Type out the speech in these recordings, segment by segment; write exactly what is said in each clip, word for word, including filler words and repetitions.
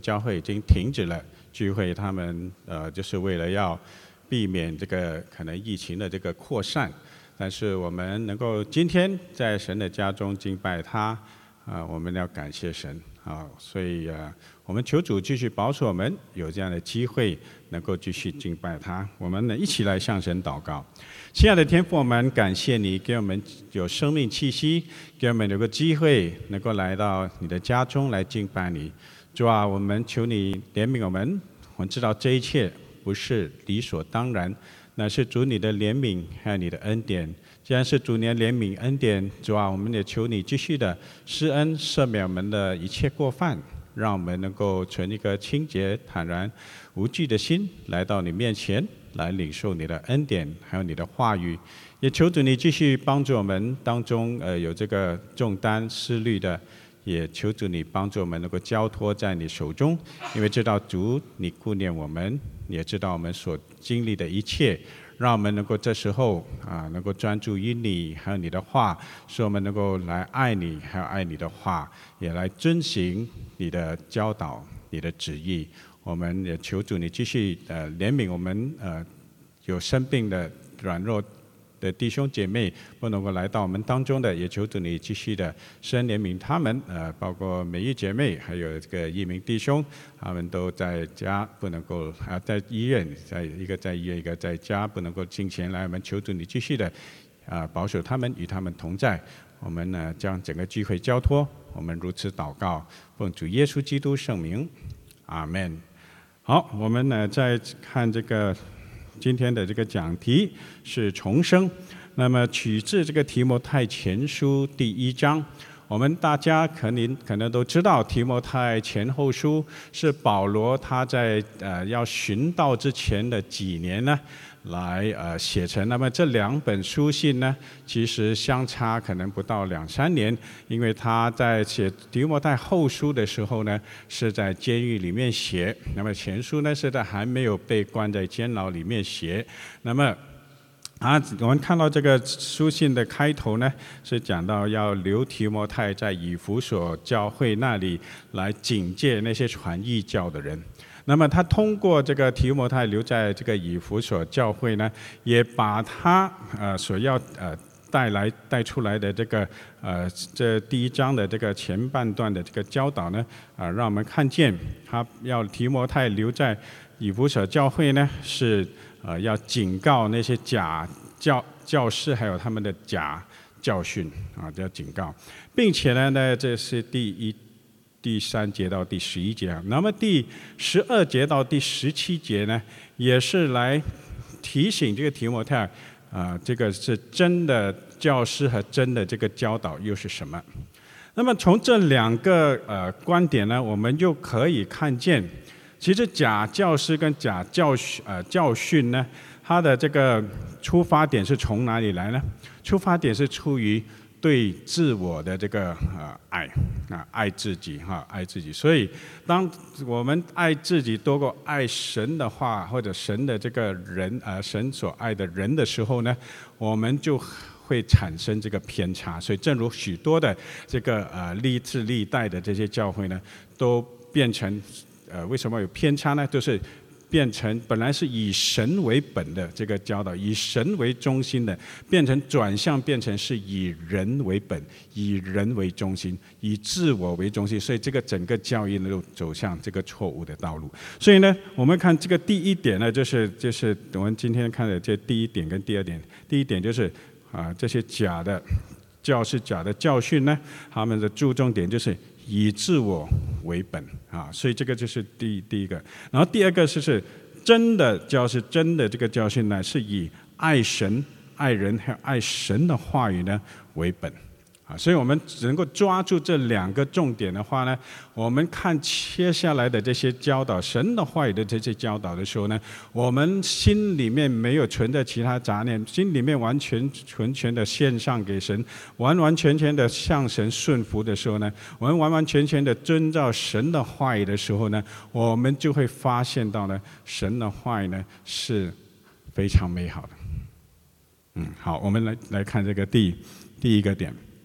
教会已经停止了聚会，他们呃就是为了要避免这个可能疫情的这个扩散。但是我们能够今天在神的家中敬拜他，啊、呃，我们要感谢神啊，所以呃，我们求主继续保守我们有这样的机会，能够继续敬拜他。我们呢一起来向神祷告。亲爱的天父，我们感谢你给我们有生命气息，给我们有个机会能够来到你的家中来敬拜你。主啊，我们求你怜悯我们，我们知道这一切不是理所当然，乃是主你的怜悯还有你的恩典。既然是主你的怜悯恩典，主啊，我们也求你继续的施恩赦免我们的一切过犯，让我们能够存一个清洁坦然无惧的心来到你面前，来领受你的恩典还有你的话语。也求主你继续帮助我们当中呃有这个重担思虑的，也求主你帮助我们能够交托在你手中，因为知道主你顾念我们，也知道我们所经历的一切，让我们能够这时候啊能够专注于你还有你的话，使我们能够来爱你还有爱你的话，也来遵行你的教导你的旨意。我们也求主你继续呃怜悯我们呃有生病的软弱的弟兄姐妹不能够来到我们当中的，也求主你继续的施恩怜悯他们，呃，包括美意姐妹，还有这个一名弟兄，他们都在家不能够啊，在医院，在一个在医院，一个在家不能够进前来，我们求主你继续的啊保守他们，与他们同在。我们呢将整个聚会交托，我们如此祷告，奉主耶稣基督圣名，阿们。好，我们呢再看这个。今天的这个讲题是重生，那么取自这个提摩太前书第一章。我们大家可能可能都知道，提摩太前后书是保罗他在呃要寻道之前的几年呢来呃写成。那么这两本书信呢，其实相差可能不到两三年，因为他在写提摩太后书的时候呢，是在监狱里面写；那么前书呢，是在还没有被关在监牢里面写。那么啊，我们看到这个书信的开头呢，是讲到要留提摩太在以弗所教会那里来警戒那些传异教的人。那么他通过这个提摩太留在这个以弗所教会呢，也把他呃所要呃带来带出来的这个呃这第一章的这个前半段的这个教导呢，啊、呃，让我们看见他要提摩太留在以弗所教会呢，是呃要警告那些假教教师还有他们的假教训啊，要警告，并且呢，呢这是第一。第三节到第十一节，那么第十二节到第十七节呢，也是来提醒这个提摩太，啊、呃，这个是真的教师和真的这个教导又是什么？那么从这两个呃观点呢，我们就可以看见，其实假教师跟假教训呃教训呢，它的这个出发点是从哪里来呢？出发点是出于对自我的这个呃爱啊，爱自己哈，爱自己。所以，当我们爱自己多过爱神的话，或者神的这个人呃神所爱的人的时候呢，我们就会产生这个偏差。所以，正如许多的这个呃历次历代的这些教会呢，都变成呃为什么有偏差呢？就是变成本来是以神为本的这个教导，以神为中心的，变成转向，变成是以人为本，以人为中心，以自我为中心，所以这个整个教义呢，就走向这个错误的道路。所以呢，我们看这个第一点呢，就是就是我们今天看的这第一点跟第二点。第一点就是啊，这些假的教师、假的教训呢，他们的注重点就是以自我为本啊，所以这个就是第第一个。然后第二个是是真的教师，真的这个教训呢，是以爱神、爱人还有爱神的话语呢为本啊。所以我们只能够抓住这两个重点的话呢，我们看接下来的这些教导神的话语的这些教导的时候呢，我们心里面没有存着其他杂念，心里面完全纯全的献上给神，完完全全的向神顺服的时候呢，我们完完全全的遵照神的话语的时候呢，我们就会发现到呢，神的话语呢是非常美好的。嗯，好，我们来来看这个第第一个点。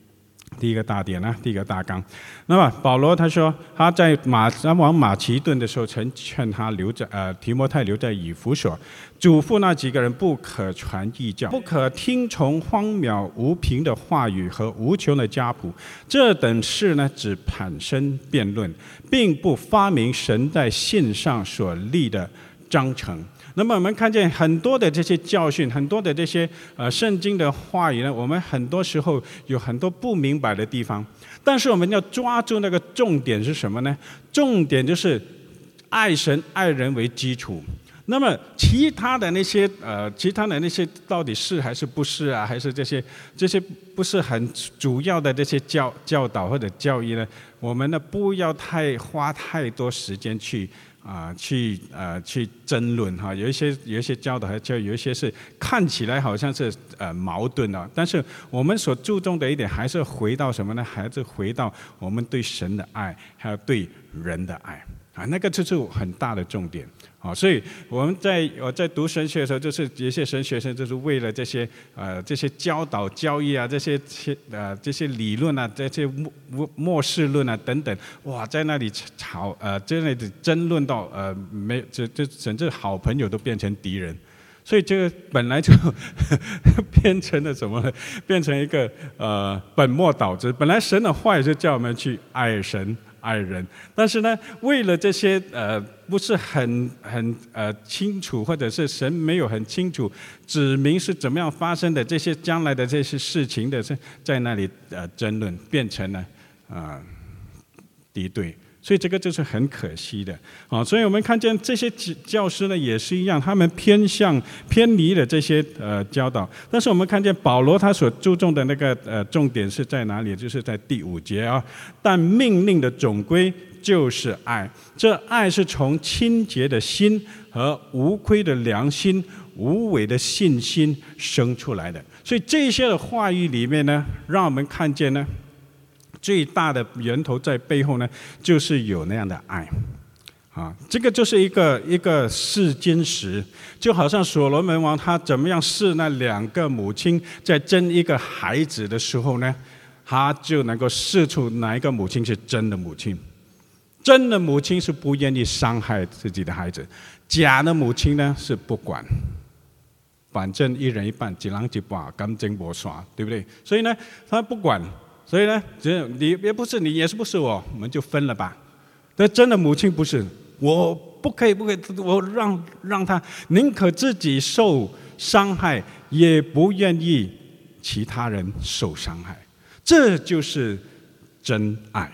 第一个大点呢，第一个大纲。那么保罗他说他在马他往马其顿的时候，曾劝他留在呃提摩太留在以弗所，嘱咐那几个人不可传异教，不可听从荒渺无凭的话语和无穷的家谱，这等事呢，只产生辩论，并不发明神在信上所立的章程。那么我们看见很多的这些教训，很多的这些呃圣经的话语呢，我们很多时候有很多不明白的地方，但是我们要抓住那个重点是什么呢？重点就是爱神爱人为基础。那么其他的那些呃，其他的那些到底是还是不是啊？还是这些这些不是很主要的这些教教导或者教义呢？我们呢不要太花太多时间去。啊、呃，去呃去争论哈，有一些有一些教导和教，有一些是看起来好像是呃矛盾的，但是我们所注重的一点还是回到什么呢？还是回到我们对神的爱，还有对人的爱啊，那个就是很大的重点。好，所以我们在我在读神学的时候，就是有些神学生就是为了这些呃这些教导教义啊，这些呃这些理论啊，这些末末世论啊等等，哇，在那里吵呃在那里争论到呃没这这甚至好朋友都变成敌人，所以这个本来就变成了什么呢？变成一个呃本末倒置。本来神的话也是叫我们去爱神。爱人，但是呢，为了这些呃不是很很呃清楚，或者是神没有很清楚指明是怎么样发生的这些将来的这些事情的，在那里呃争论，变成了啊、呃、敌对。所以这个就是很可惜的啊！所以我们看见这些教师呢也是一样，他们偏向偏离了这些呃教导。但是我们看见保罗他所注重的那个呃重点是在哪里？就是在第五节啊。但命令的总归就是爱，这爱是从清洁的心和无亏的良心、无伪的信心生出来的。所以这些的话语里面呢，让我们看见呢。最大的源头在背后呢，就是有那样的爱，啊，这个就是一个一个试金石，就好像所罗门王他怎么样试那两个母亲在争一个孩子的时候呢，他就能够试出哪一个母亲是真的母亲。真的母亲是不愿意伤害自己的孩子，假的母亲呢是不管，反正一人一半，几人一半，干净不耍，对不对？所以呢，他不管。所以呢，你也不是你，也是不是我，我们就分了吧。但真的母亲不是，我不可以，不可以，我让让他宁可自己受伤害，也不愿意其他人受伤害。这就是真爱。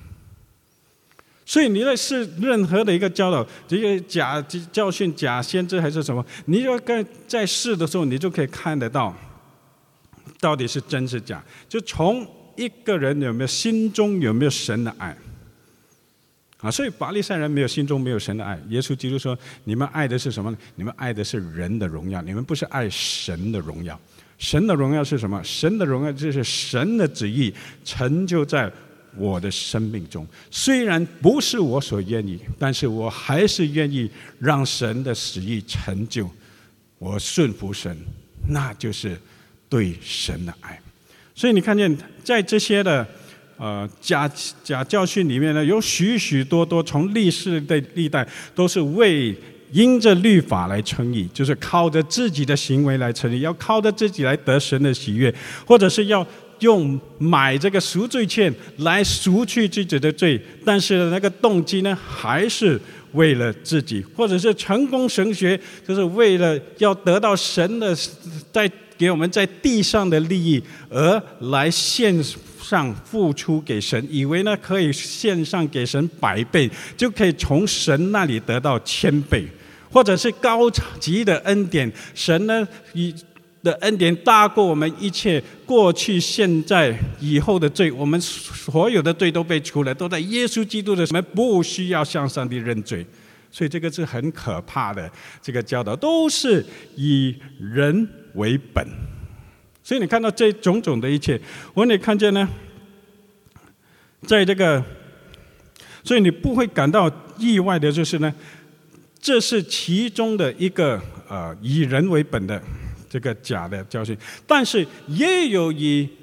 所以你在试任何的一个教导，这个假教训、假先知还是什么，你要在试的时候，你就可以看得到，到底是真是假，就从。一个人有没有心中有没有神的爱啊？所以法利赛人没有心中没有神的爱。耶稣基督说：“你们爱的是什么呢？你们爱的是人的荣耀，你们不是爱神的荣耀。神的荣耀是什么？神的荣耀就是神的旨意成就在我的生命中。虽然不是我所愿意，但是我还是愿意让神的旨意成就。我顺服神，那就是对神的爱。”所以你看见在这些的呃假假教训里面呢，有许许多多从历世的历代都是为因着律法来称义，就是靠着自己的行为来称义，要靠着自己来得神的喜悦，或者是要用买这个赎罪券来赎去自己的罪，但是那个动机呢，还是为了自己，或者是成功神学，就是为了要得到神的在。给我们在地上的利益，而来献上付出给神，以为呢可以献上给神百倍，就可以从神那里得到千倍，或者是高级的恩典，神呢以的恩典大过我们一切过去、现在、以后的罪，我们所有的罪都被除了，都在耶稣基督的，我们不需要向上帝认罪。所以这个是很可怕的，这个教导都是以人为本。所以你看到这种种的一切，我你看见呢，在这个，所以你不会感到意外的，就是呢，这是其中的一个呃以人为本的这个假的教训，但是也有以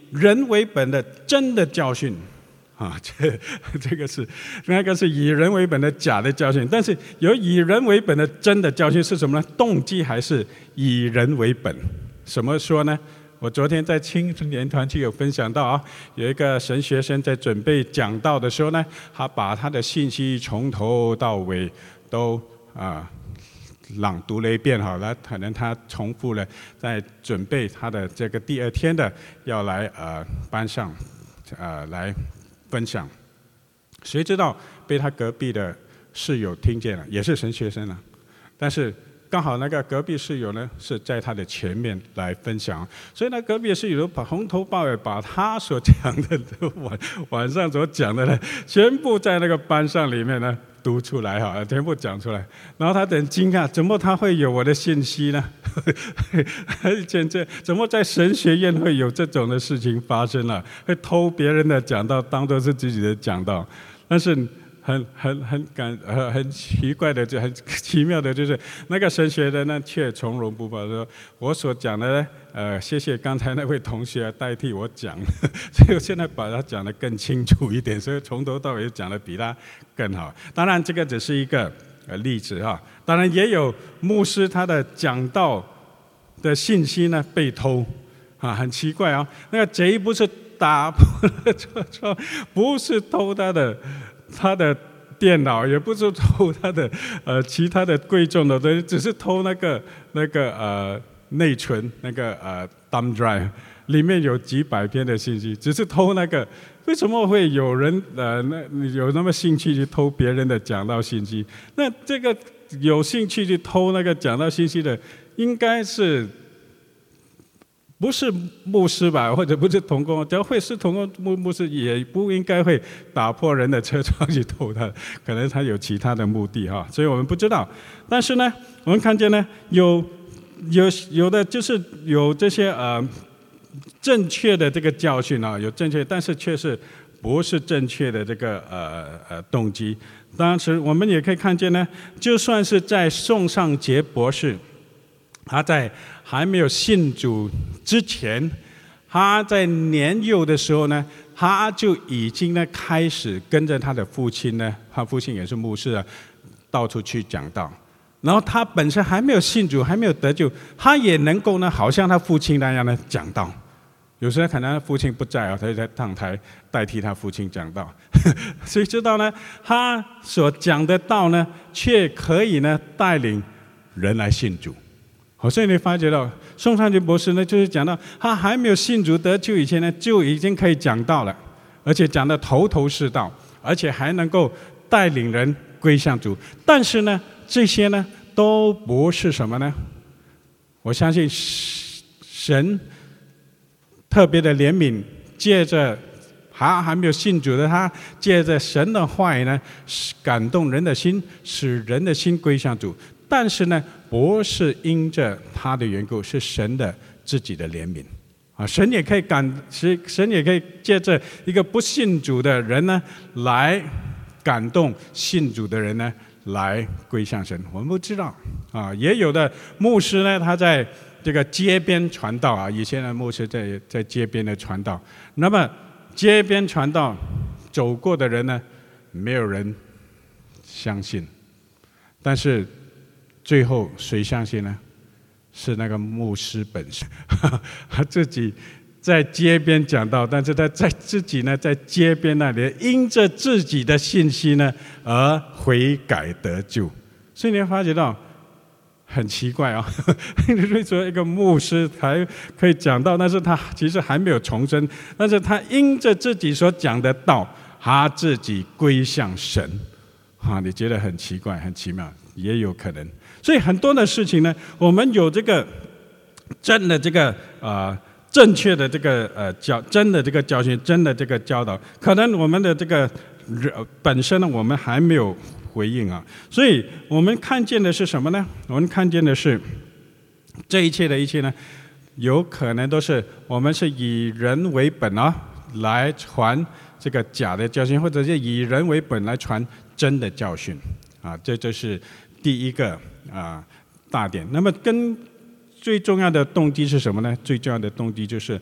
人为本的真的教训。啊，这这个是那个是以人为本的假的教训，但是有以人为本的真的教训是什么呢？动机还是以人为本？怎么说呢？我昨天在青年团契有分享到啊，有一个神学生在准备讲道的时候呢，他把他的信息从头到尾都啊朗读了一遍好了，可能他重复了，在准备他的这个第二天的要来呃班上呃来分享，谁知道被他隔壁的室友听见了，也是神学生啊，但是刚好那个隔壁室友呢是在他的前面来分享，所以呢隔壁的室友把从头到尾把他所讲的晚晚上所讲的呢，全部在那个班上里面呢读出来哈，全部讲出来，然后他很惊讶，怎么他会有我的信息呢？简直怎么在神学院会有这种的事情发生了？会偷别人的讲道当作是自己的讲道，但是很很很感呃很奇怪的，就很奇妙的，就是那个神学的呢却从容不迫，说我所讲的呢，呃，谢谢刚才那位同学代替我讲，所以我现在把它讲得更清楚一点，所以从头到尾讲得比他更好。当然，这个只是一个呃例子哈，当然也有牧师他的讲道的信息呢被偷啊，很奇怪啊，那个贼不是打破了窗，不是偷他的。他的电脑也不是偷他的呃其他的贵重的东西，只是偷那个那个呃内存那个呃 thumb drive 里面有几百篇的信息，只是偷那个。为什么会有人呃那有那么兴趣去偷别人的讲道信息？那这个有兴趣去偷那个讲道信息的，应该是。不是牧师吧，或者不是同工，只要会是同工牧牧师，也不应该会打破人的车窗去偷他，可能他有其他的目的哈，所以我们不知道。但是呢，我们看见呢，有有有的就是有这些呃正确的这个教训啊，有正确，但是却是不是正确的这个呃呃动机。当时我们也可以看见呢，就算是在宋尚杰博士。他在还没有信主之前，他在年幼的时候呢，他就已经呢开始跟着他的父亲呢，他父亲也是牧师啊，到处去讲道。然后他本身还没有信主，还没有得救，他也能够呢，好像他父亲那样的讲道。有时候可能父亲不在啊，他就在上台代替他父亲讲道。谁知道呢？他所讲的道呢，却可以呢带领人来信主。好，所以你发觉到宋尚杰博士呢，就是讲到他还没有信主得救以前呢，就已经可以讲道了，而且讲得头头是道，而且还能够带领人归向主。但是呢，这些呢都不是什么呢？我相信神特别的怜悯，借着还还没有信主的他，借着神的话语呢，感动人的心，使人的心归向主。但是呢，不是因着他的缘故，是神的自己的怜悯啊！神也可以感，神也可以借着一个不信主的人呢，来感动信主的人呢，来归向神。我们不知道啊，也有的牧师呢，他在这个街边传道啊，以前的牧师在在街边的传道，那么街边传道走过的人呢，没有人相信，但是。最后谁相信呢？是那个牧师本身，他自己在街边讲道，但是他在自己呢，在街边那里因着自己的信息呢而悔改得救。所以你会发觉到很奇怪啊、哦！你会说一个牧师还可以讲道，但是他其实还没有重生，但是他因着自己所讲的道，他自己归向神。啊，你觉得很奇怪、很奇妙，也有可能。所以很多的事情呢，我们有这个真的这个呃正确的这个呃教真的这个教训，真的这个教导，可能我们的这个本身呢，我们还没有回应啊。所以我们看见的是什么呢？我们看见的是这一切的一切呢，有可能都是我们是以人为本啊，来传这个假的教训，或者是以人为本来传真的教训啊。这就是第一个。啊，大点。那么跟最重要的动机是什么呢？最重要的动机就是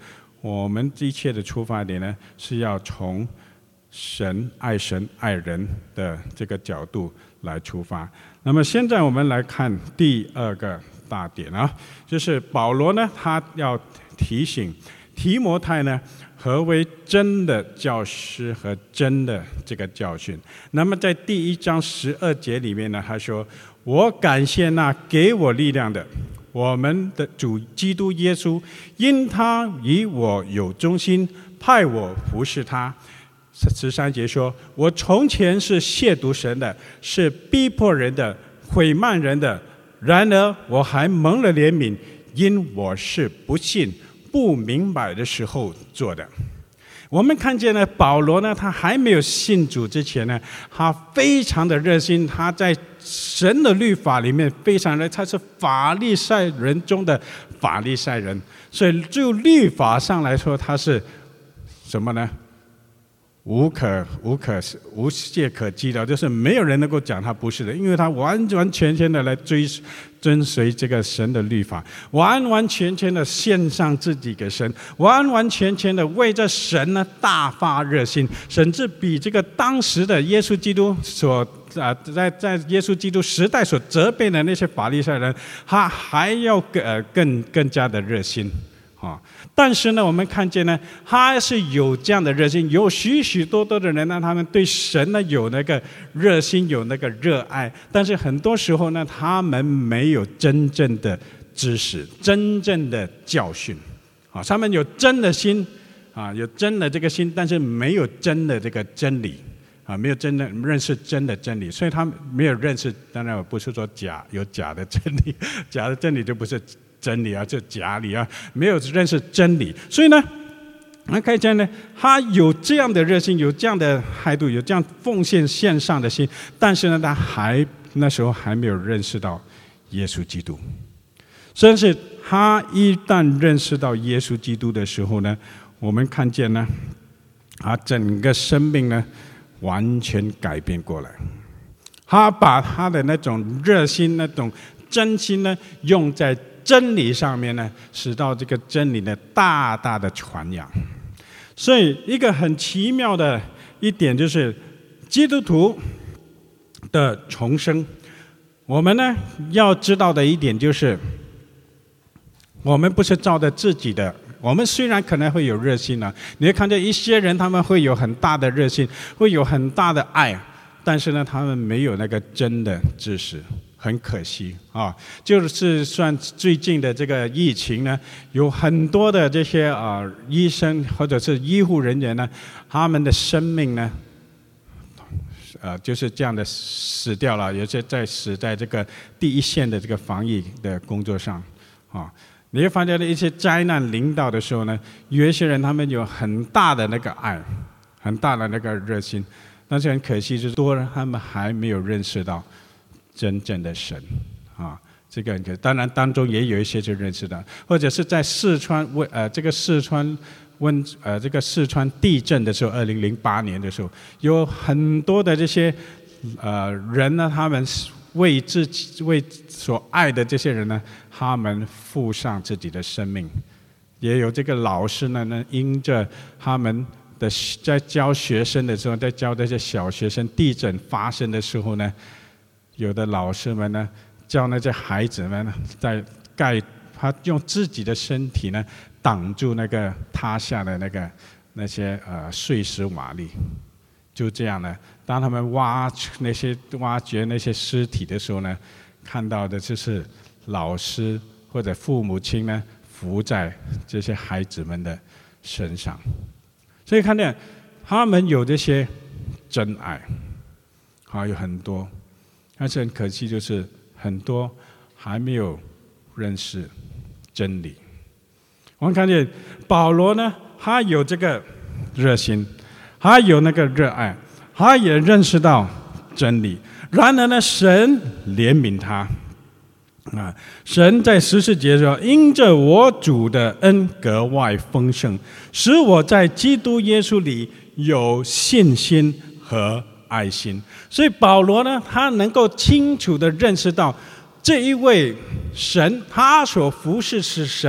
我们一切的出发点呢，是要从神爱神爱人的这个角度来出发。那么现在我们来看第二个大点啊，就是保罗呢，他要提醒提摩太呢，何为真的教师和真的这个教训。那么在第一章十二节里面呢，他说：我感谢那给我力量的，我们的主基督耶稣，因他以我有忠心，派我服侍他。十三节说：我从前是亵渎神的，是逼迫人的，毁慢人的，然而我还蒙了怜悯，因我是不信不明白的时候做的。我们看见呢，保罗呢，他还没有信主之前呢，他非常的热心，他在神的律法里面非常的，他是法利赛人中的法利赛人，所以就律法上来说，他是什么呢？无可无可无懈可击的，就是没有人能够讲他不是的，因为他完完全全的来追遵随这个神的律法，完完全全的献上自己给神，完完全全的为这神呢大发热心，甚至比这个当时的耶稣基督所啊，在在耶稣基督时代所责备的那些法利赛人，他还要呃更更加的热心。啊，但是呢，我们看见呢，他是有这样的热心，有许许多多的人呢，他们对神呢有那个热心，有那个热爱，但是很多时候呢，他们没有真正的知识，真正的教训。啊，他们有真的心，啊，有真的这个心，但是没有真的这个真理，啊，没有真的认识真的真理，所以他们没有认识。当然，我不是说假有假的真理，假的真理就不是真理啊，这假理啊，没有认识真理，所以呢，我们看见呢，他有这样的热心，有这样的态度，有这样奉献献上的心，但是呢，他还那时候还没有认识到耶稣基督。但是他一旦认识到耶稣基督的时候呢，我们看见呢，他整个生命呢完全改变过来，他把他的那种热心、那种真心呢，用在真理上面呢，使到这个真理呢大大的传扬。所以一个很奇妙的一点就是，基督徒的重生，我们呢要知道的一点就是，我们不是照着自己的。我们虽然可能会有热心啊，你会看见一些人他们会有很大的热心，会有很大的爱，但是呢，他们没有那个真的知识。很可惜啊，就是算最近的这个疫情呢，有很多的这些啊、呃、医生或者是医护人员呢，他们的生命呢，呃就是这样的死掉了，有些在死在这个第一线的这个防疫的工作上啊。你会发现一些灾难临到的时候呢，有一些人他们有很大的那个爱，很大的那个热心，但是很可惜，就是多人他们还没有认识到真正的神啊，这个当然当中也有一些就认识到，或者是在四川温呃这个四川温呃这个四川地震的时候，二零零八年的时候，有很多的这些呃人呢，他们为自己为所爱的这些人呢，他们付上自己的生命，也有这个老师呢呢，因着他们的在教学生的时候，在教这些小学生，地震发生的时候呢。有的老师们呢，叫那些孩子们在盖，他用自己的身体呢挡住那个塌下的那个那些呃碎石瓦砾，就这样呢，当他们挖那些挖掘那些尸体的时候呢，看到的就是老师或者父母亲呢伏在这些孩子们的身上，所以看见他们有这些真爱，还有很多。但是很可惜，就是很多还没有认识真理。我们看见保罗呢，他有这个热心，他有那个热爱，他也认识到真理。然而呢，神怜悯他啊！神在十四节说：“因着我主的恩格外丰盛，使我在基督耶稣里有信心和爱心。”所以保罗呢，他能够清楚地认识到这一位神，他所服侍是神，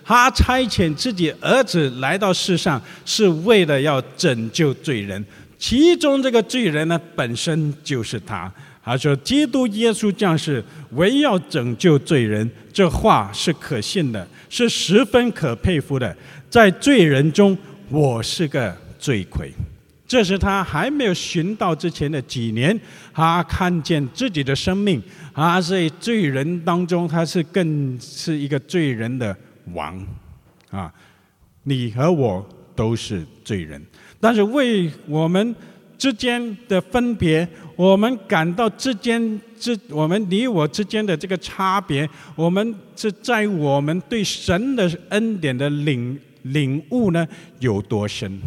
他差遣自己儿子来到世上，是为了要拯救罪人。其中这个罪人呢，本身就是他。他说：“基督耶稣降世，为要拯救罪人。”这话是可信的，是十分可佩服的。在罪人中，我是个罪魁。这是他还没有寻到之前的几年，他看见自己的生命，他在罪人当中，他是更是一个罪人的王啊！你和我都是罪人，但是为我们之间的分别，我们感到之间之我们你我之间的这个差别，我们是在我们对神的恩典的领领悟呢有多深？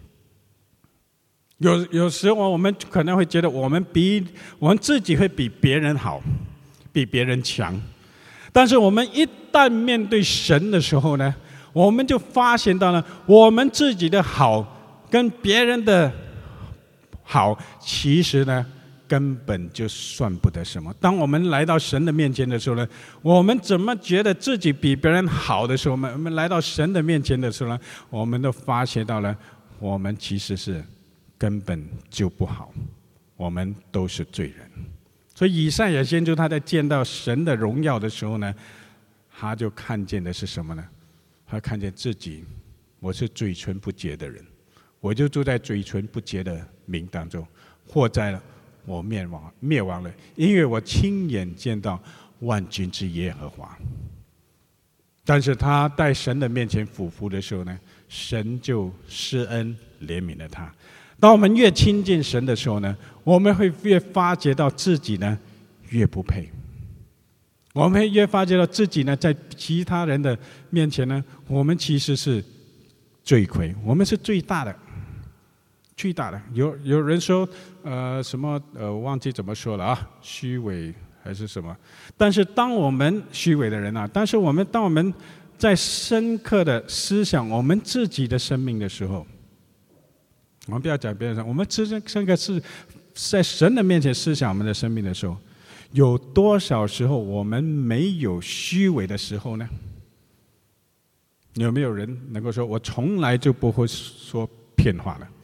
有有时候我们可能会觉得我们比我们自己会比别人好，比别人强，但是我们一旦面对神的时候呢，我们就发现到了我们自己的好跟别人的好，其实呢根本就算不得什么。当我们来到神的面前的时候呢，我们怎么觉得自己比别人好的时候，我们我们来到神的面前的时候呢，我们都发现到了我们其实是根本就不好，我们都是罪人。所以以赛亚先知他在见到神的荣耀的时候呢，他就看见的是什么呢？他看见自己，我是嘴唇不洁的人，我就住在嘴唇不洁的民当中，祸哉了，我灭亡灭亡了，因为我亲眼见到万军之耶和华。但是他在神的面前俯伏的时候呢，神就施恩怜悯了他。当我们越亲近神的时候呢，我们会越发觉到自己呢越不配，我们会越发觉到自己呢在其他人的面前呢，我们其实是罪魁，我们是最大的，最大的。有有人说，呃，什么呃，忘记怎么说了啊，虚伪还是什么？但是当我们虚伪的人啊，但是我们当我们在深刻的思想我们自己的生命的时候，我们不要讲别人，我们真深刻是在神的面前思想我们的生命的时候，有多少时候我们没有虚伪的时候呢？有没有人能够说我从来就不会说骗话了？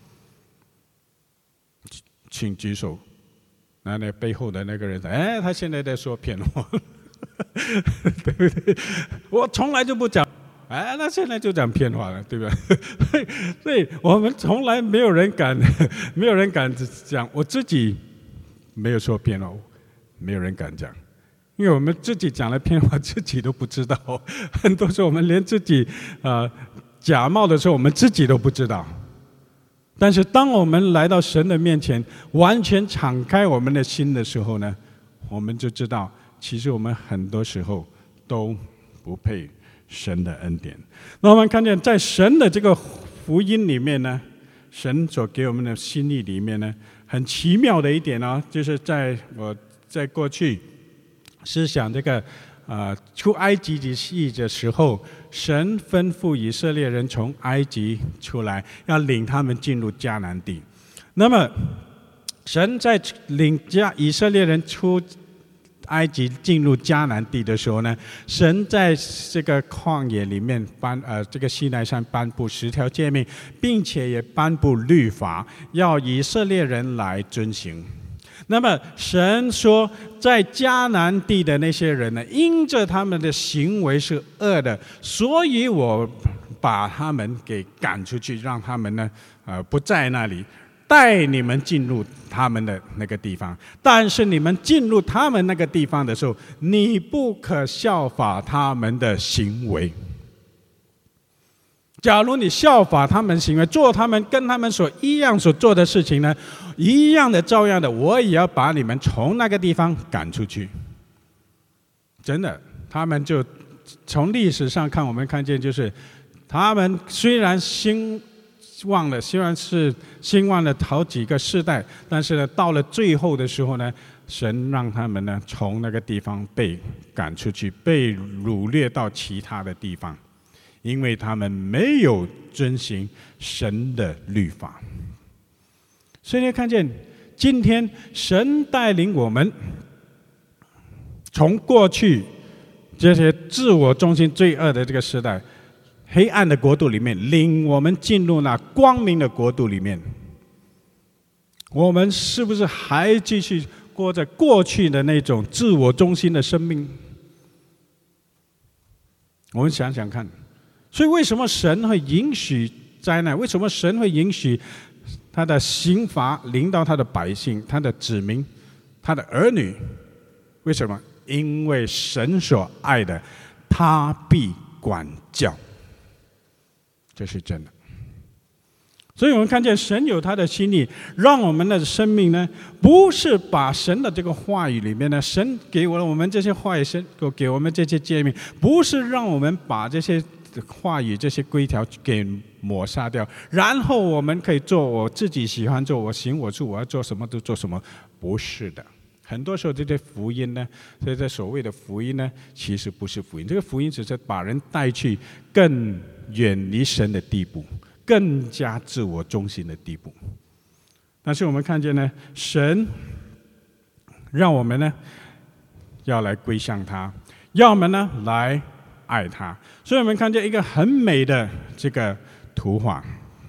请举手。那那背后的那个人，哎，他现在在说骗话，对不对？我从来就不讲。哎，那现在就讲骗话了，对吧？所以我们从来没有人敢，没有人敢讲。我自己没有说骗话，没有人敢讲，因为我们自己讲了骗话，自己都不知道。很多时候我们连自己呃假冒的时候，我们自己都不知道。但是当我们来到神的面前，完全敞开我们的心的时候呢，我们就知道，其实我们很多时候都不配神的恩典。那我们看见在神的这个福音里面呢，神所给我们的心意里面呢，很奇妙的一点呢，就是在我在过去思想这个呃出埃及记的时候，神吩咐以色列人从埃及出来，要领他们进入迦南地。那么神在领迦以色列人出埃及进入迦南地的时候呢，神在这个旷野里面颁呃这个西奈山颁布十条诫命，并且也颁布律法，要以色列人来遵行。那么神说，在迦南地的那些人呢，因着他们的行为是恶的，所以我把他们给赶出去，让他们呢呃不在那里，带你们进入他们的那个地方。但是你们进入他们那个地方的时候，你不可效法他们的行为。假如你效法他们行为，做他们跟他们所一样所做的事情呢，一样的照样的，我也要把你们从那个地方赶出去。真的，他们就从历史上看，我们看见就是他们虽然兴旺了，虽然是兴旺了好几个世代，但是呢，到了最后的时候呢，神让他们呢从那个地方被赶出去，被掳掠到其他的地方。因为他们没有遵行神的律法。所以你看见今天神带领我们从过去这些自我中心罪恶的这个时代， 黑暗的国度里面，领我们进入那光明的国度里面。我们是不是还继续过着过去的那种自我中心的生命？我们想想看，所以为什么神会允许灾难？为什么神会允许他的刑罚临到他的百姓、他的子民、他的儿女？为什么？因为神所爱的，他必管教。这是真的。所以我们看见神有他的心意，让我们的生命呢，不是把神的这个话语里面呢，神给我我们这些话语，神给我们这些诫命，不是让我们把这些话语、这些规条给抹杀掉，然后我们可以做我自己喜欢做，我行我素，我要做什么都做什么。不是的，很多时候这些福音呢，这些所谓的福音呢，其实不是福音。这个福音只是把人带去更远离神的地步，更加自我中心的地步。但是我们看见呢，神让我们呢要来归向他，要我们呢来爱他。所以我们看见一个很美的这个图画，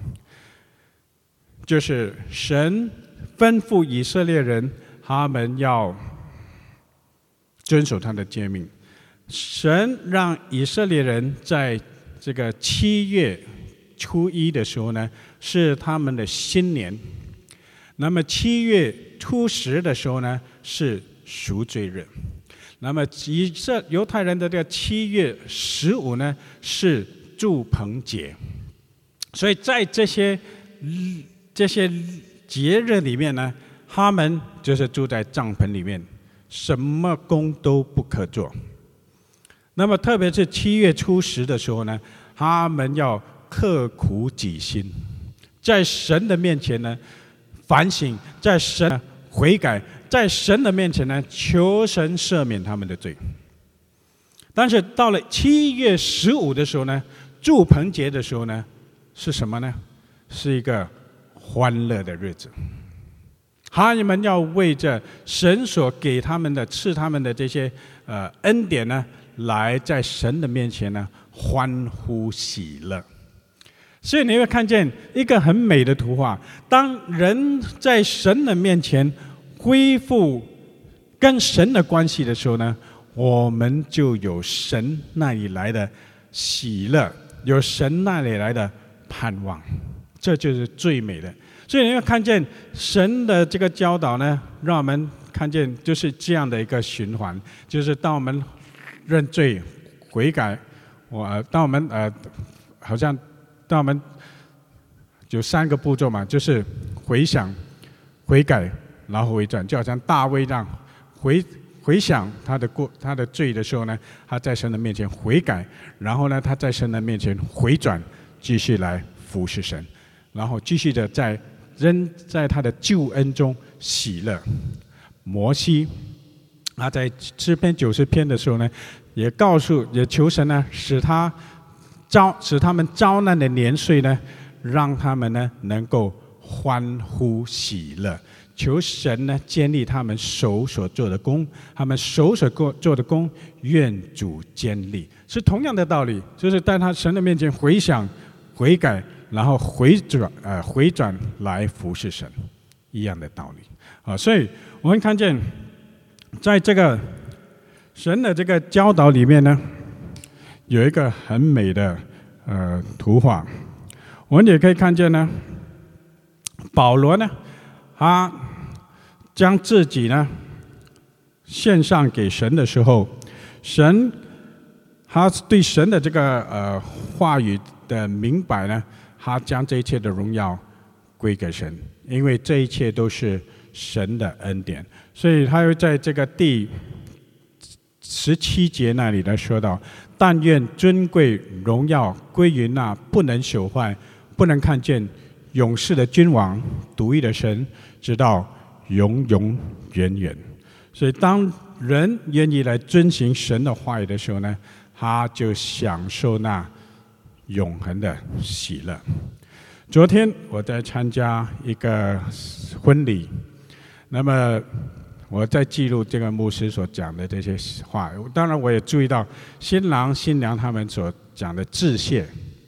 就是神吩咐以色列人，他们要遵守他的诫命。神让以色列人在这个七月初一的时候呢，是他们的新年。那么七月初十的时候呢，是赎罪日。那么以色犹太人的这个七月十五呢，是住棚节。所以在这些这些节日里面呢，他们就是住在帐篷里面，什么工都不可做。那么特别是七月初十的时候呢，他们要刻苦己心，在神的面前呢反省，在神悔改，在神的面前呢求神赦免他们的罪。但是到了七月十五的时候呢，住棚节的时候呢，是什么呢？是一个欢乐的日子。他们要为着神所给他们的、赐他们的这些呃恩典呢，来在神的面前呢欢呼喜乐。所以你会看见一个很美的图画，当人在神的面前恢复跟神的关系的时候呢，我们就有神那里来的喜乐，有神那里来的盼望，这就是最美的。所以你会看见神的这个教导呢，让我们看见就是这样的一个循环，就是当我们认罪悔改，我当我们呃好像当我们有三个步骤嘛，就是回想、悔改，然后回转，就好像大卫让回回想他的过他的罪的时候呢，他在神的面前悔改，然后呢他在神的面前回转，继续来服侍神，然后继续的在仍在他的救恩中喜乐。摩西他在诗篇九十篇的时候呢，也告诉也求神呢，使他遭使他们遭难的年岁呢，让他们呢能够欢呼喜乐。求神呢建立他们手所做的工，他们手所做的工，愿主坚立。是同样的道理，就是在他神的面前回想、悔改，然后回转呃回转来服侍神，一样的道理啊。所以我们看见，在这个神的这个教导里面呢，有一个很美的呃图画，我们也可以看见呢，保罗呢，他将自己呢献上给神的时候，神他对神的这个呃话语的明白呢，他将这一切的荣耀归给神，因为这一切都是神的恩典。所以他又在这个第十七节那里呢说到：但愿尊贵荣耀归于那不能朽坏、不能看见、永世的君王、独一的神，直到永永远远。所以当人愿意来遵行神的话语的时候呢，他就享受那永恒的喜乐。昨天我在参加一个婚礼，那么我在记录这个牧师所讲的这些话，当然我也注意到新郎新娘他们所讲的致谢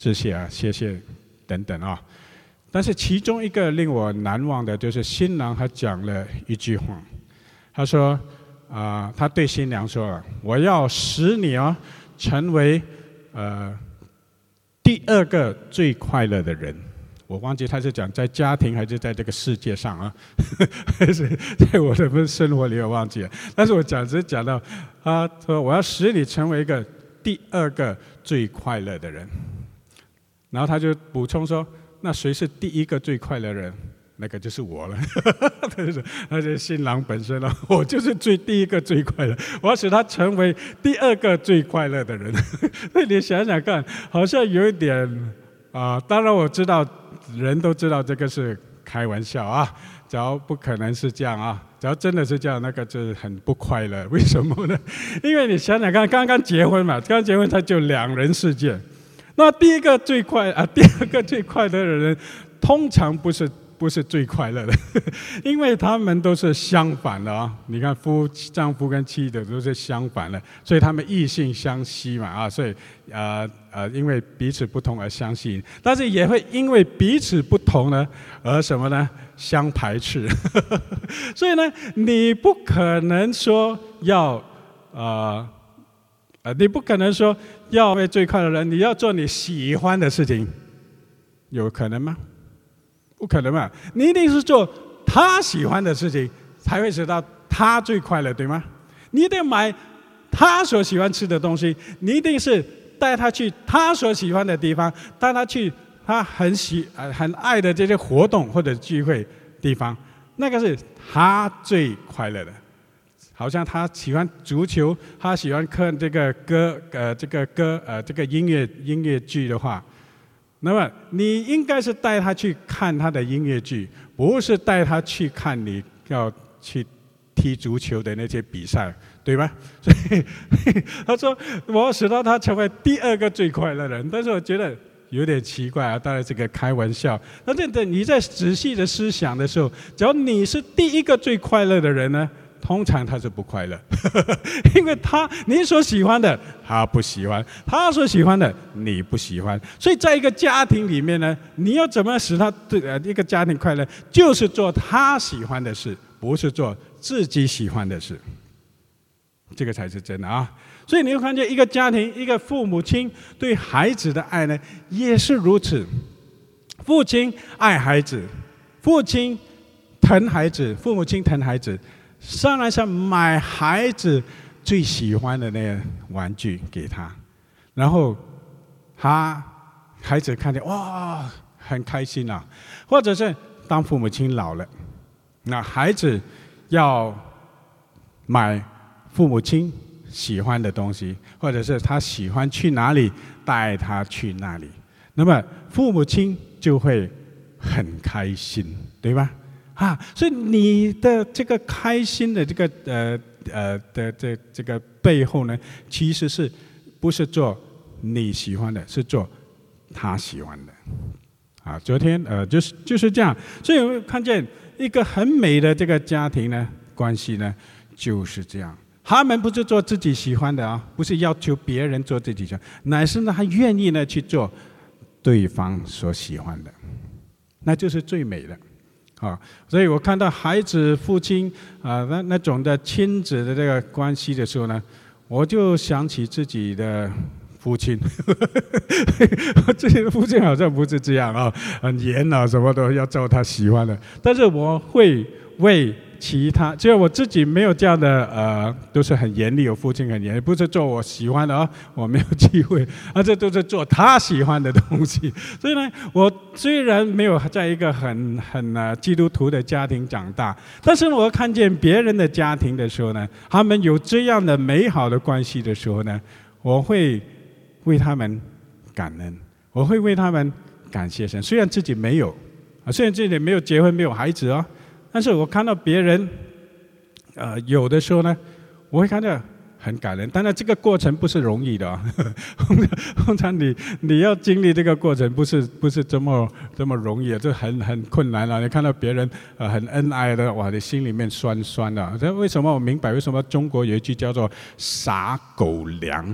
这些啊，谢谢等等啊。但是其中一个令我难忘的，就是新郎他讲了一句话，他说啊、呃，他对新娘说：“我要使你啊成为呃第二个最快乐的人。”我忘记他是讲在家庭还是在这个世界上啊，还是在我的生活里我忘记了。但是我讲只是讲到他说我要使你成为一个第二个最快乐的人。然后他就补充说：“那谁是第一个最快乐的人？那个就是我了。”那就是新郎本身了，我就是最第一个最快乐，我要使他成为第二个最快乐的人。那你想想看，好像有一点啊、呃，当然我知道。人都知道这个是开玩笑啊，只要不可能是这样啊，只要真的是这样，那个就是很不快乐。为什么呢？因为你想想看，刚刚结婚嘛，刚刚结婚他就两人世界。那第一个最快啊，第二个最快乐的人，通常不是不是最快乐的，因为他们都是相反的啊。你看夫丈夫跟妻子都是相反的，所以他们异性相吸嘛啊，所以呃呃，因为彼此不同而相吸引，但是也会因为彼此不同呢而什么呢？相排斥。所以呢，你不可能说要呃呃，你不可能说要为最快乐的人，你要做你喜欢的事情，有可能吗？不可能嘛！你一定是做他喜欢的事情，才会使到他最快乐，对吗？你一定买他所喜欢吃的东西，你一定是带他去他所喜欢的地方，带他去他很喜呃很爱的这些活动或者聚会地方，那个是他最快乐的。好像他喜欢足球，他喜欢看这个歌呃这个歌呃这个音乐音乐剧的话。那么你应该是带他去看他的音乐剧，不是带他去看你要去踢足球的那些比赛，对吧？所以他说我要使到他成为第二个最快乐的人，但是我觉得有点奇怪啊，当然这个开玩笑。但是等你在仔细的思想的时候，只要你是第一个最快乐的人呢，通常他是不快乐，因为他你所喜欢的他不喜欢，他所喜欢的你不喜欢，所以在一个家庭里面呢，你要怎么使他对呃一个家庭快乐，就是做他喜欢的事，不是做自己喜欢的事，这个才是真的啊。所以你会看见一个家庭，一个父母亲对孩子的爱呢，也是如此。父亲爱孩子，父亲疼孩子，父母亲疼孩子。当然是买孩子最喜欢的那个玩具给他，然后他孩子看见哇很开心啊，或者是当父母亲老了，那孩子要买父母亲喜欢的东西，或者是他喜欢去哪里带他去那里，那么父母亲就会很开心，对吧？啊，所以你的这个开心的这个呃呃的这这个背后呢，其实是不是做你喜欢的，是做他喜欢的。啊，昨天呃就是就是这样，所以我们看见一个很美的这个家庭呢关系呢就是这样。他们不是做自己喜欢的啊，不是要求别人做自己喜欢，乃是呢他愿意呢去做对方所喜欢的，那就是最美的。啊，所以我看到孩子、父亲啊，那那种的亲子的这个关系的时候呢，我就想起自己的父亲。我自己的父亲好像不是这样啊，很严啊，什么都要做他喜欢的。但是我会为其他，只有我自己没有这样的呃，都是很严厉，我父亲很严厉，不是做我喜欢的啊，我没有机会，啊，这都是做他喜欢的东西。所以呢，我虽然没有在一个很很呃基督徒的家庭长大，但是我看见别人的家庭的时候呢，他们有这样的美好的关系的时候呢，我会为他们感恩，我会为他们感谢神。虽然自己没有啊，虽然自己没有结婚，没有孩子啊。但是我看到别人，呃，有的时候呢，我会看到很感人。当然，这个过程不是容易的啊。通常你你要经历这个过程，不是不是这么这么容易，这很很困难啊。你看到别人呃很恩爱的，哇，你心里面酸酸的。这为什么我明白为什么中国有一句叫做撒狗粮？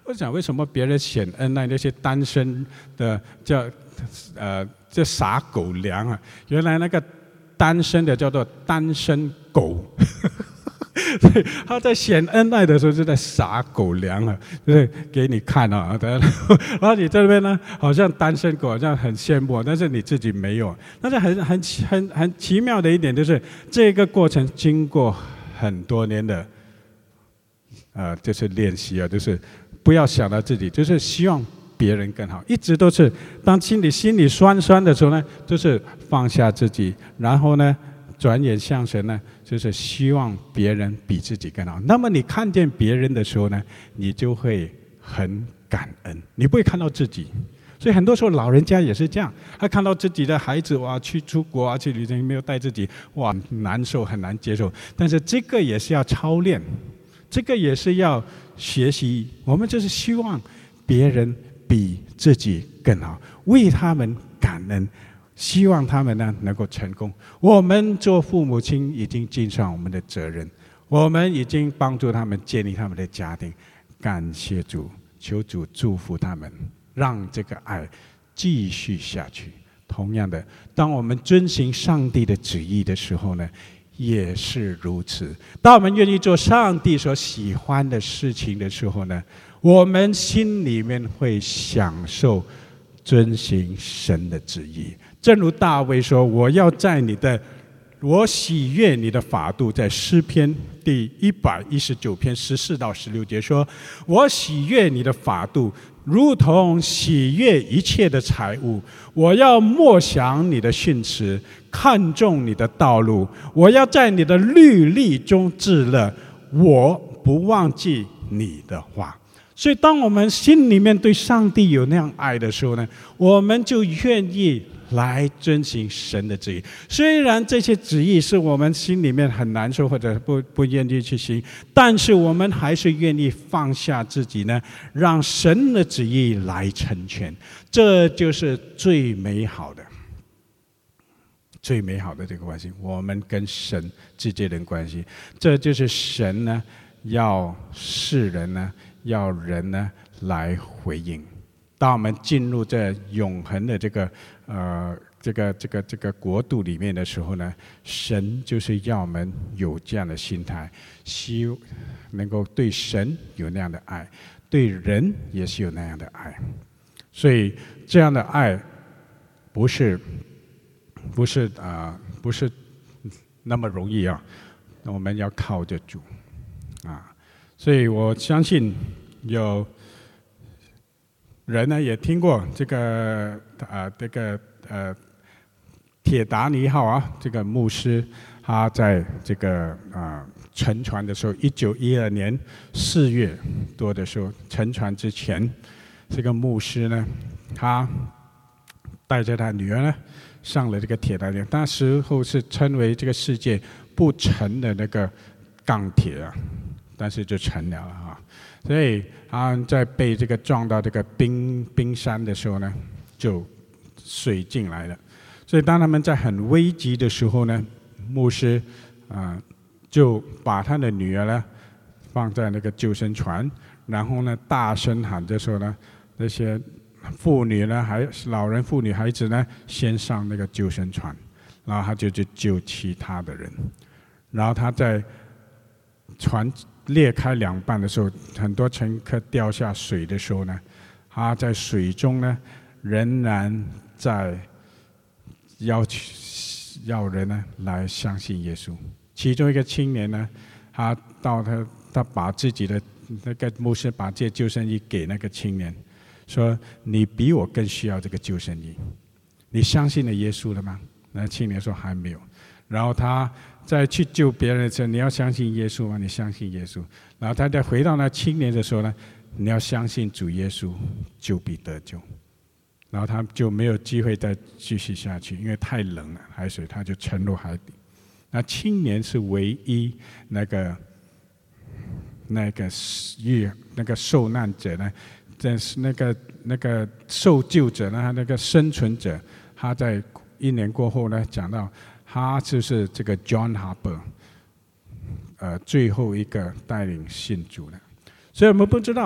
我想为什么别人显恩爱，那些单身的叫呃这撒狗粮啊？原来那个单身的叫做单身狗。所以他在显恩爱的时候是在撒狗粮啊，就是给你看啊，然后你这边呢，好像单身狗，好像很羡慕，但是你自己没有。但是很很很很奇妙的一点就是，这个过程经过很多年的，呃，就是练习啊，就是不要想到自己，就是希望别人更好，一直都是当心里心里酸酸的时候呢，就是放下自己，然后呢，转眼向神呢，就是希望别人比自己更好。那么你看见别人的时候呢，你就会很感恩，你不会看到自己。所以很多时候老人家也是这样，他看到自己的孩子哇去出国啊去旅行没有带自己，哇难受很难接受。但是这个也是要操练，这个也是要学习。我们就是希望别人比自己更好，为他们感恩。希望他们呢能够成功。我们做父母亲已经尽上我们的责任，我们已经帮助他们建立他们的家庭。感谢主，求主祝福他们，让这个爱继续下去。同样的，当我们遵行上帝的旨意的时候呢，也是如此。当我们愿意做上帝所喜欢的事情的时候呢，我们心里面会享受遵行神的旨意。正如大卫说：“我要在你的，我喜悦你的法度。”在诗篇第一百一十九篇十四到十六节说：“我喜悦你的法度，如同喜悦一切的财物。我要默想你的训词，看重你的道路。我要在你的律例中自乐，我不忘记你的话。”所以，当我们心里面对上帝有那样爱的时候呢，我们就愿意来遵行神的旨意。虽然这些旨意是我们心里面很难受或者不不愿意去行，但是我们还是愿意放下自己呢，让神的旨意来成全。这就是最美好的、最美好的这个关系，我们跟神之间的关系。这就是神呢，要世人呢。要人呢来回应。当我们进入这永恒的这个呃这个这个这个国度里面的时候呢，神就是要我们有这样的心态，希能够对神有那样的爱，对人也是有那样的爱。所以这样的爱不是不是啊、呃、不是那么容易啊，我们要靠着主啊。所以我相信有人呢也听过这个啊、呃、这个呃铁达尼号啊，这个牧师他在这个啊、呃、沉船的时候，一九一二年四月多的时候，沉船之前，这个牧师呢，他带着他女儿呢上了这个铁达尼，那时候是称为这个世界不沉的那个钢铁啊。但是就沉了啊，所以他在被这个撞到这个冰冰山的时候呢，就水进来了。所以当他们在很危急的时候呢，牧师啊、呃、就把他的女儿呢放在那个救生船，然后呢大声喊着说呢，那些妇女呢，还老人、妇女、孩子呢，先上那个救生船，然后他就去救其他的人，然后他在船裂开两半的时候，很多乘客掉下水的时候呢，他在水中呢，仍然在要求要人呢来相信耶稣。其中一个青年呢，他到他他把自己的那个牧师把这救生衣给那个青年，说：“你比我更需要这个救生衣，你相信了耶稣了吗？”那青年说：“还没有。”然后他再去救别人的时候，你要相信耶稣吗？你相信耶稣。然后他再回到那青年的时候呢，你要相信主耶稣，就必得救。然后他就没有机会再继续下去，因为太冷了，海水他就沉入海底。那青年是唯一那个那个遇那个受难者呢，但是那个那个受救者呢，他那个生存者，他在一年过后呢，讲到。他就是这个 John Harper， 呃，最后一个带领信主的。所以我们不知道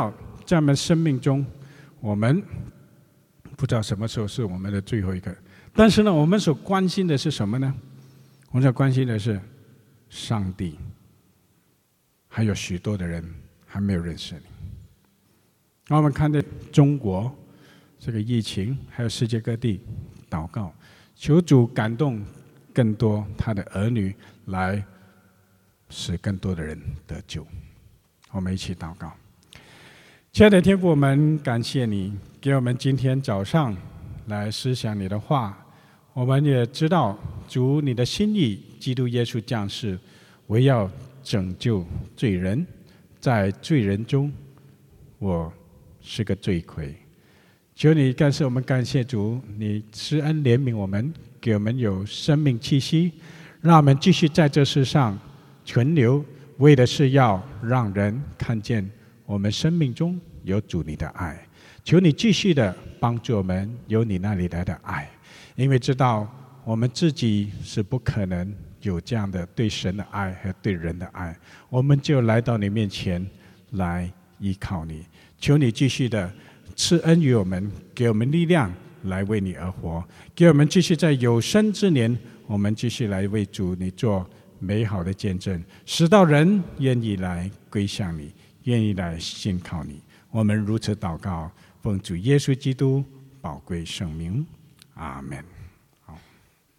在我们生命中，我们不知道什么时候是我们的最后一个，但是呢，我们所关心的是什么呢？我们所关心的是上帝，还有许多的人还没有认识你。然后我们看到中国这个疫情，还有世界各地祷告，求主感动更多他的儿女，来使更多的人得救。我们一起祷告。亲爱的天父，我们感谢你给我们今天早上来思想你的话。我们也知道主你的心意，基督耶稣降世为要拯救罪人，在罪人中我是个罪魁。求你感谢我们，感谢主，你施恩怜悯我们，给我们有生命气息，让我们继续在这世上存留，为的是要让人看见我们生命中有主你的爱。求你继续的帮助我们有你那里来的爱，因为知道我们自己是不可能有这样的对神的爱和对人的爱，我们就来到你面前来依靠你。求你继续的赐恩于我们，给我们力量来为你而活，给我们继续在有生之年，我们继续来为主你做美好的见证，使到人愿意来归向你，愿意来信靠你。我们如此祷告，奉主耶稣基督宝贵圣名，阿们。